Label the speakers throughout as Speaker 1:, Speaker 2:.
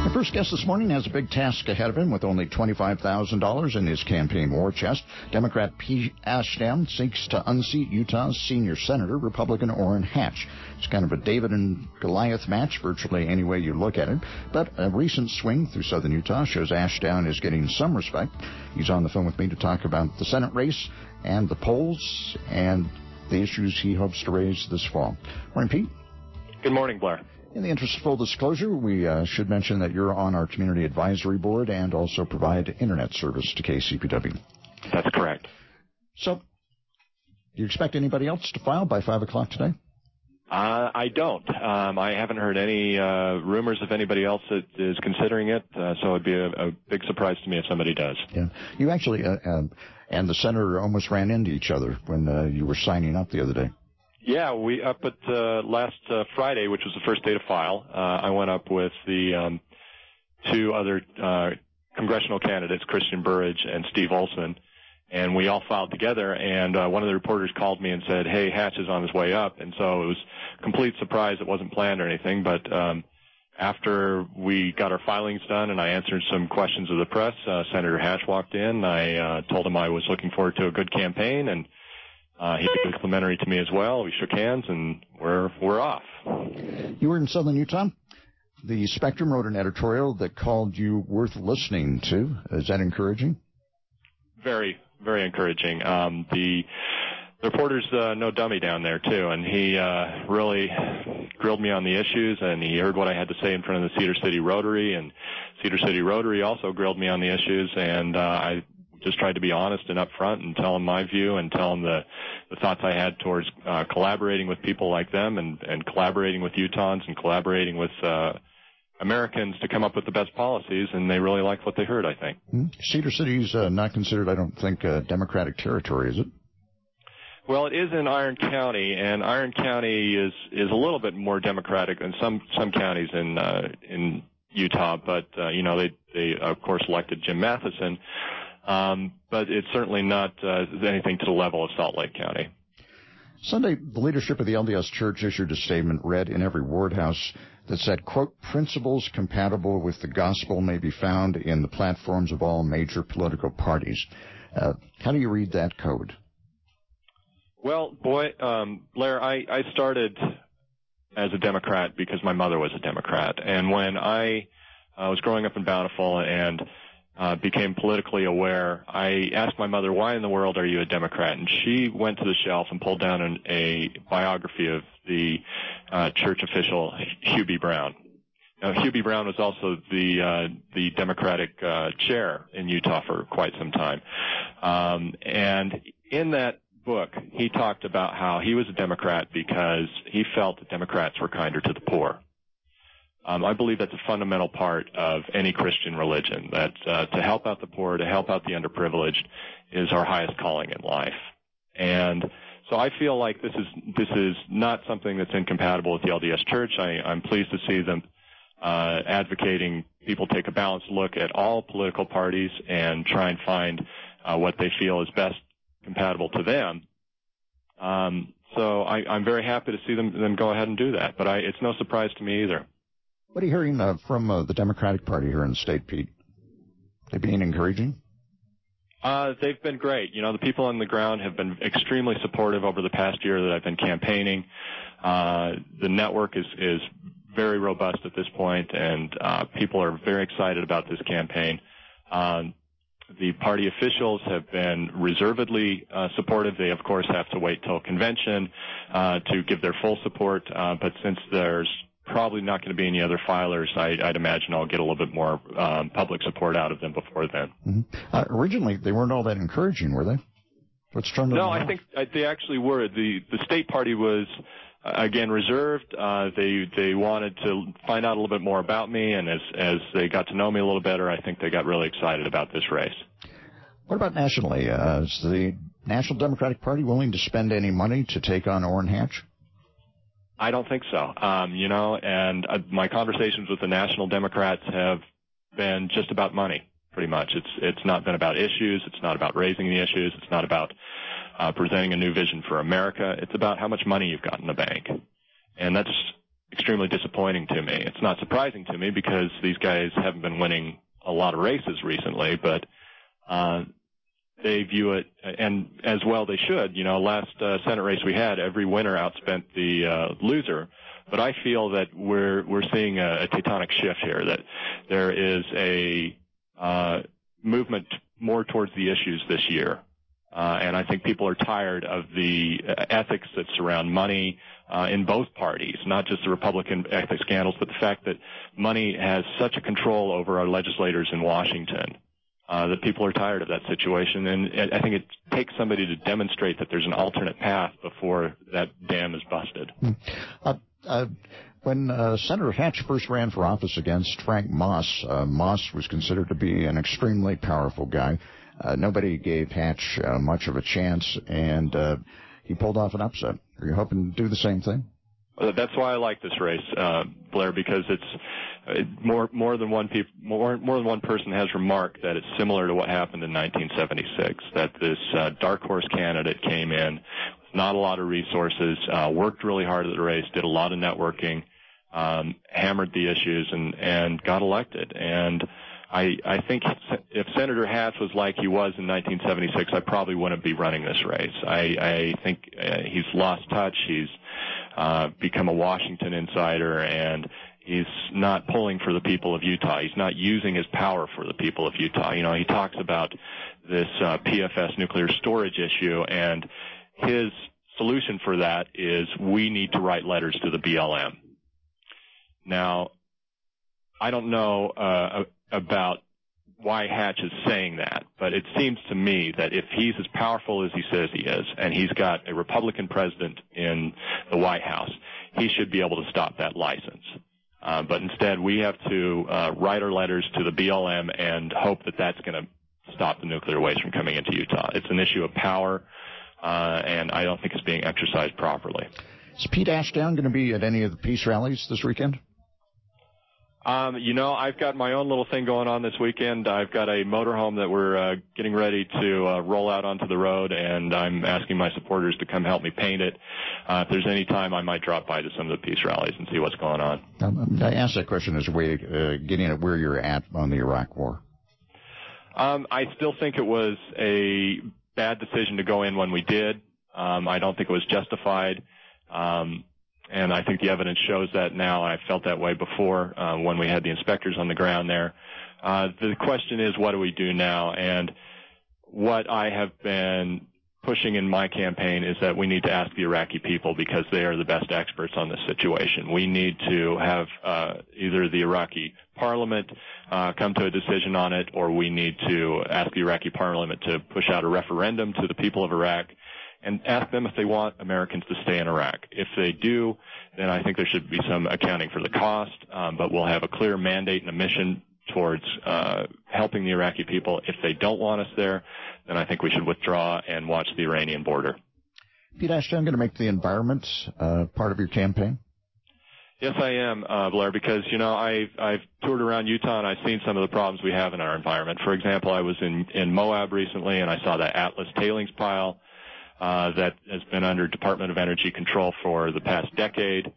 Speaker 1: Our first guest this morning has a big task ahead of him with only $25,000 in his campaign war chest. Democrat Pete Ashdam seeks to unseat Utah's senior senator, Republican Orrin Hatch. It's kind of a David and Goliath match, virtually any way you look at it. But a recent swing through southern Utah shows Ashdam is getting some respect. He's on the phone with me to talk about the Senate race and the polls and the issues he hopes to raise this fall. Morning, Pete.
Speaker 2: Good morning, Blair.
Speaker 1: In the interest of full disclosure, we should mention that you're on our community advisory board and also provide internet service to KCPW.
Speaker 2: That's correct.
Speaker 1: So, do you expect anybody else to file by 5 o'clock today?
Speaker 2: I don't. I haven't heard any rumors of anybody else that is considering it, so it'd be a big surprise to me if somebody does.
Speaker 1: Yeah. You actually and the senator almost ran into each other when you were signing up the other day.
Speaker 2: Yeah, we up at last Friday, which was the first day to file. I went up with the two other congressional candidates, Christian Burridge and Steve Olson, and we all filed together. And one of the reporters called me and said, "Hey, Hatch is on his way up." And so it was a complete surprise. It wasn't planned or anything, but after we got our filings done and I answered some questions of the press, Senator Hatch walked in. I told him I was looking forward to a good campaign, and he was complimentary to me as well. We shook hands, and we're off.
Speaker 1: You were in southern Utah. The Spectrum wrote an editorial that called you worth listening to. Is that encouraging?
Speaker 2: Very, very encouraging. The reporter's no dummy down there, too, and he really grilled me on the issues, and he heard what I had to say in front of the Cedar City Rotary, and Cedar City Rotary also grilled me on the issues, and I just tried to be honest and upfront and tell them my view and tell them the thoughts I had towards collaborating with people like them and collaborating with Utahns and collaborating with Americans to come up with the best policies, and they really liked what they heard, I think.
Speaker 1: Cedar City's not considered, I don't think, Democratic territory, is it?
Speaker 2: Well, it is in Iron County, and Iron County is a little bit more Democratic than some counties in Utah, but they of course elected Jim Matheson. But it's certainly not anything to the level of Salt Lake County.
Speaker 1: Sunday, the leadership of the LDS Church issued a statement read in every ward house that said, quote, "Principles compatible with the gospel may be found in the platforms of all major political parties." How do you read that code?
Speaker 2: Well, boy, Blair, I started as a Democrat because my mother was a Democrat. And when I was growing up in Bountiful and became politically aware, I asked my mother, "Why in the world are you a Democrat?" And she went to the shelf and pulled down a biography of the church official Hugh B. Brown. Now, Hugh B. Brown was also the Democratic chair in Utah for quite some time. And in that book, he talked about how he was a Democrat because he felt that Democrats were kinder to the poor. I believe that's a fundamental part of any Christian religion, that to help out the poor, to help out the underprivileged is our highest calling in life. And so I feel like this is not something that's incompatible with the LDS Church. I'm pleased to see them advocating people take a balanced look at all political parties and try and find what they feel is best compatible to them. So I'm very happy to see them go ahead and do that. But it's no surprise to me either.
Speaker 1: What are you hearing from the Democratic Party here in the state, Pete? They being encouraging?
Speaker 2: They've been great. The people on the ground have been extremely supportive over the past year that I've been campaigning. The network is very robust at this point, and people are very excited about this campaign. The party officials have been reservedly supportive. They, of course, have to wait till convention to give their full support, but since there's probably not going to be any other filers, I'd imagine I'll get a little bit more public support out of them before then.
Speaker 1: Mm-hmm. Originally, they weren't all that encouraging, were they? What's turned them
Speaker 2: I think they actually were. The state party was, again, reserved. They wanted to find out a little bit more about me, and as they got to know me a little better, I think they got really excited about this race.
Speaker 1: What about nationally? Is the National Democratic Party willing to spend any money to take on Orrin Hatch?
Speaker 2: I don't think so. And my conversations with the national Democrats have been just about money, pretty much. It's not been about issues. It's not about raising the issues. It's not about presenting a new vision for America. It's about how much money you've got in the bank. And that's extremely disappointing to me. It's not surprising to me because these guys haven't been winning a lot of races recently, but they view it, and as well they should. Last Senate race we had, every winner outspent the loser. But I feel that we're seeing a tectonic shift here, that there is a movement more towards the issues this year. And I think people are tired of the ethics that surround money in both parties, not just the Republican ethics scandals, but the fact that money has such a control over our legislators in Washington that people are tired of that situation. And I think it takes somebody to demonstrate that there's an alternate path before that dam is busted.
Speaker 1: When Senator Hatch first ran for office against Frank Moss, Moss was considered to be an extremely powerful guy. Nobody gave Hatch much of a chance, and he pulled off an upset. Are you hoping to do the same thing?
Speaker 2: That's why I like this race, Blair, because it's more than one person has remarked that it's similar to what happened in 1976. That this dark horse candidate came in with not a lot of resources, worked really hard at the race, did a lot of networking, hammered the issues, and got elected. And I think if Senator Hatch was like he was in 1976, I probably wouldn't be running this race. I think he's lost touch. He's become a Washington insider, and he's not pulling for the people of Utah. He's not using his power for the people of Utah. He talks about this PFS nuclear storage issue, and his solution for that is we need to write letters to the BLM. Now, I don't know about why Hatch is saying that, but it seems to me that if he's as powerful as he says he is, and he's got a Republican president in the White House, he should be able to stop that license. But instead, we have to write our letters to the BLM and hope that that's going to stop the nuclear waste from coming into Utah. It's an issue of power, and I don't think it's being exercised properly.
Speaker 1: Is Pete Ashdown going to be at any of the peace rallies this weekend?
Speaker 2: I've got my own little thing going on this weekend. I've got a motorhome that we're getting ready to roll out onto the road, and I'm asking my supporters to come help me paint it. If there's any time, I might drop by to some of the peace rallies and see what's going on.
Speaker 1: I asked that question as a way of getting at where you're at on the Iraq War.
Speaker 2: I still think it was a bad decision to go in when we did. I don't think it was justified. And I think the evidence shows that now. I felt that way before when we had the inspectors on the ground there. The question is, what do we do now? And what I have been pushing in my campaign is that we need to ask the Iraqi people because they are the best experts on this situation. We need to have either the Iraqi parliament come to a decision on it, or we need to ask the Iraqi parliament to push out a referendum to the people of Iraq and ask them if they want Americans to stay in Iraq. If they do, then I think there should be some accounting for the cost, but we'll have a clear mandate and a mission towards helping the Iraqi people. If they don't want us there, then I think we should withdraw and watch the Iranian border.
Speaker 1: Pete Ashdown, going to make the environment part of your campaign?
Speaker 2: Yes, I am, Blair, because, I've toured around Utah and I've seen some of the problems we have in our environment. For example, I was in Moab recently and I saw the Atlas tailings pile that has been under Department of Energy control for the past decade.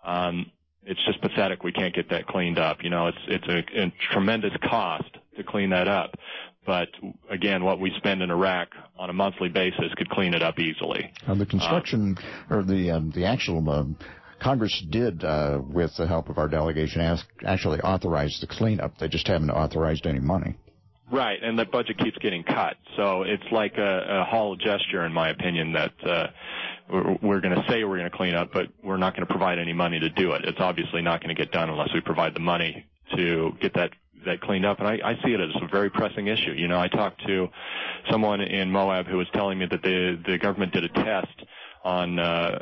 Speaker 2: It's just pathetic we can't get that cleaned up. It's a tremendous cost to clean that up. But again, what we spend in Iraq on a monthly basis could clean it up easily.
Speaker 1: The construction or the actual Congress did, with the help of our delegation, actually authorize the cleanup. They just haven't authorized any money.
Speaker 2: Right, and the budget keeps getting cut. So it's like a hollow gesture, in my opinion, that we're going to say we're going to clean up, but we're not going to provide any money to do it. It's obviously not going to get done unless we provide the money to get that cleaned up. And I see it as a very pressing issue. I talked to someone in Moab who was telling me that the government did a test on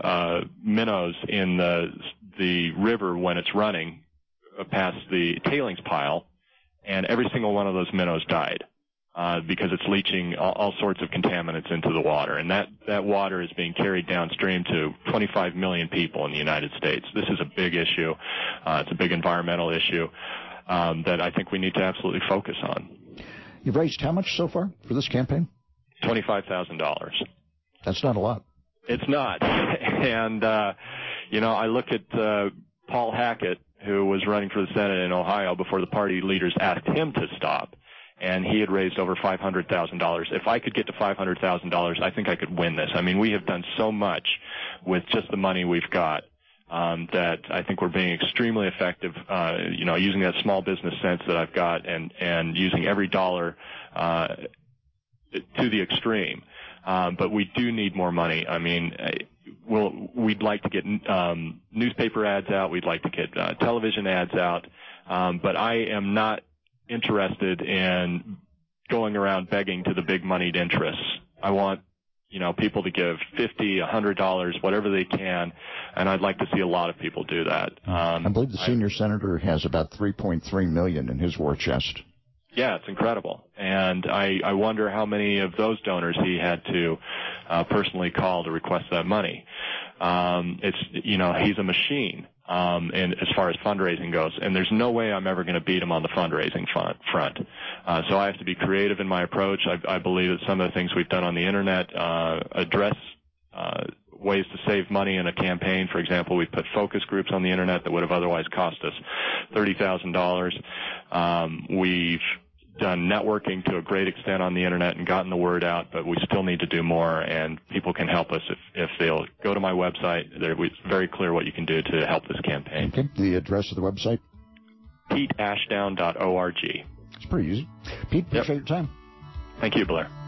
Speaker 2: minnows in the river when it's running past the tailings pile, and every single one of those minnows died because it's leaching all sorts of contaminants into the water. And that water is being carried downstream to 25 million people in the United States. This is a big issue. It's a big environmental issue that I think we need to absolutely focus on.
Speaker 1: You've raised how much so far for this campaign?
Speaker 2: $25,000.
Speaker 1: That's not a lot.
Speaker 2: It's not. And, I look at Paul Hackett, who was running for the Senate in Ohio before the party leaders asked him to stop, and he had raised over $500,000. If I could get to $500,000, I think I could win this. I mean, we have done so much with just the money we've got that I think we're being extremely effective, using that small business sense that I've got and using every dollar to the extreme. But we do need more money. I mean, we'd like to get newspaper ads out. We'd like to get television ads out. But I am not interested in going around begging to the big moneyed interests. I want, people to give $50, $100, whatever they can, and I'd like to see a lot of people do that.
Speaker 1: I believe the senior senator has about $3.3 million in his war chest.
Speaker 2: Yeah, it's incredible. And I wonder how many of those donors he had to personally call to request that money. He's a machine. And as far as fundraising goes, and there's no way I'm ever going to beat him on the fundraising front. So I have to be creative in my approach. I believe that some of the things we've done on the internet address ways to save money in a campaign. For example, we've put focus groups on the internet that would have otherwise cost us $30,000. We've done networking to a great extent on the internet and gotten the word out, but we still need to do more, and people can help us if they'll go to my website. It's very clear what you can do to help this campaign.
Speaker 1: Okay. The address of the website?
Speaker 2: PeteAshdown.org.
Speaker 1: It's pretty easy. Pete, appreciate your time.
Speaker 2: Thank you, Blair.